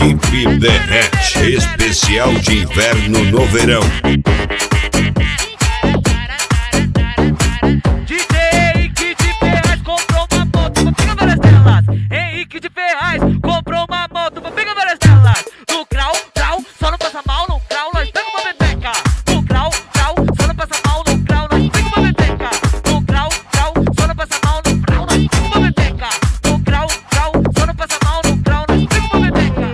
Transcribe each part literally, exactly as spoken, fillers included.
Jeep derrete, especial de inverno no verão. D J Henrique de Ferraz comprou uma moto pra pegar várias telas. Henrique de Ferraz comprou uma moto pra pegar várias telas. No grau, grau, só não passa mal. No grau, nós pega uma beteca. No grau, grau, só não passa mal. No grau, nós pega uma beteca. No grau, grau, só não passa mal. No grau, nós pega uma beteca. No grau, grau, só não passa mal. No grau, nós pega uma beteca.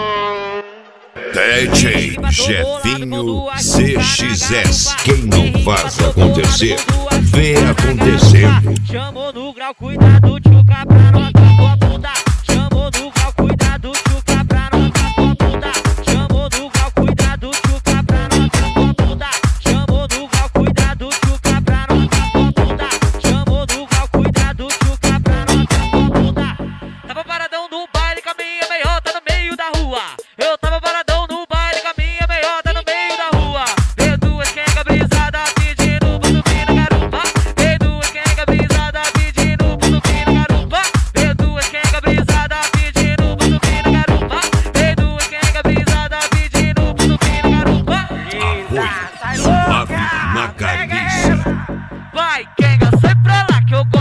D J Jefinho C X S. Quem não faz acontecer, vê acontecendo. Chamou no grau, cuidado, tchuca, pra não acabar a bunda. Chamou no grau, cuidado, tchuca, pra não acabar a bunda. Chamou no grau, cuidado, tchuca, pra não acabar a bunda. Chamou no grau, cuidado, tchuca, pra não acabar a bunda. Chamou no grau, cuidado, tchuca, pra não acabar a bunda. Tava paradão no baile com a minha meiota no meio da rua. Eu tava paradão no baile com a minha meiota no meio da rua. Veio duas quenga brisada pedindo pra subir na garupa. Veio duas quenga brisada pedindo pra subir na garupa. Veio duas quenga brisada pedindo pra subir na garupa. Veio duas quenga brisada pedindo pra subir na garupa. Arroio, suave, uma carniça. Vai, quenga, sai pra lá que eu